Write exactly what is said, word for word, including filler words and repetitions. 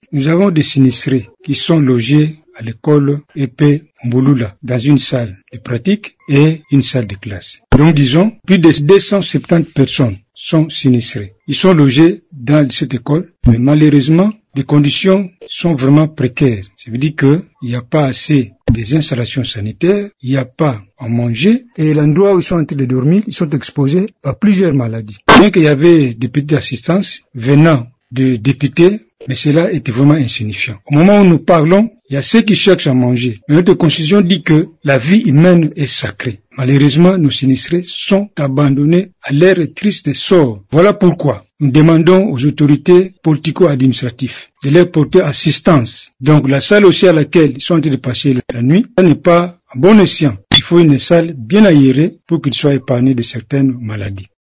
Nous avons des sinistrés qui sont logés à l'école E P Mbouloula, dans une salle de pratique et une salle de classe. Donc disons, plus de deux cent soixante-dix personnes sont sinistrées. Ils sont logés dans cette école, mais malheureusement, les conditions sont vraiment précaires. Ça veut dire qu'il n'y a pas assez des installations sanitaires, il n'y a pas à manger, et l'endroit où ils sont en train de dormir, ils sont exposés à plusieurs maladies. Bien qu'il y avait des petites assistances venant de députés, mais cela était vraiment insignifiant. Au moment où nous parlons, il y a ceux qui cherchent à manger. Mais notre constitution dit que la vie humaine est sacrée. Malheureusement, nos sinistrés sont abandonnés à leur triste sort. Voilà pourquoi nous demandons aux autorités politico-administratives de leur porter assistance. Donc la salle aussi à laquelle ils sont en train de passer la nuit, ça n'est pas à bon escient. Il faut une salle bien aérée pour qu'ils soient épargnés de certaines maladies.